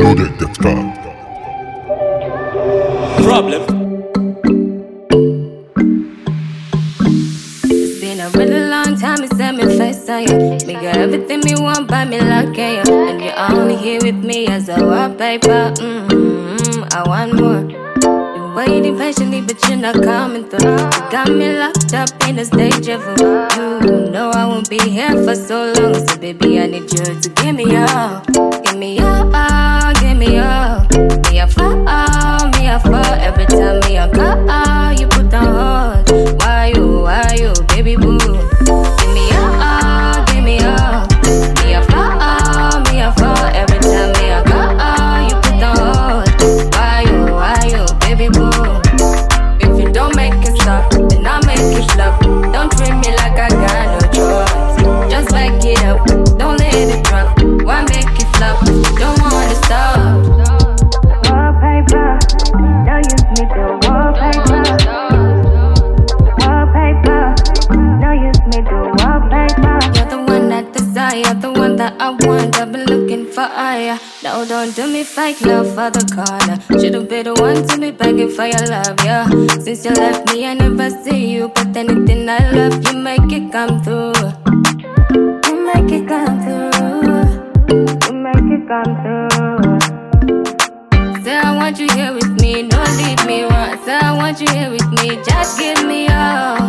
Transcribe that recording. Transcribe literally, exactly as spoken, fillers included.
loaded dot com. Problem. It's been a really long time, it's set me face on you. Me got everything me want, buy me like you. And you're only here with me as a wallpaper. Mm-hmm, I want more. Been waiting patiently, but you're not coming through. You got me locked up in a stage of you know I won't be here for so long. So baby, I need you to give me all. Give me all, give me all. Me a fall, me a fall. Every time me a call, you put on hold. Why you, why you, baby boo? Give me all, give me all. Me a fall, me a fall. Every time me a call, you put on hold. Why you, why you, baby boo? If you don't make it stop, then I'll make it flop. Don't treat me like I got no choice. Just back it up, don't let it drop. Why make it flop? Don't wanna stop. Wallpaper, don't use me to wallpaper. Wallpaper, don't use me to wallpaper. You're the one I desire, the one that I want. I've been looking for higher. No, don't do me fake love for the corner. Should've been the one to be begging for your love, yeah. Since you left me, I never see you. But anything I love, you make it come through. You make it come through. You make it come through. Say I want you here with me, don't leave me one. Say I want you here with me, just give me all.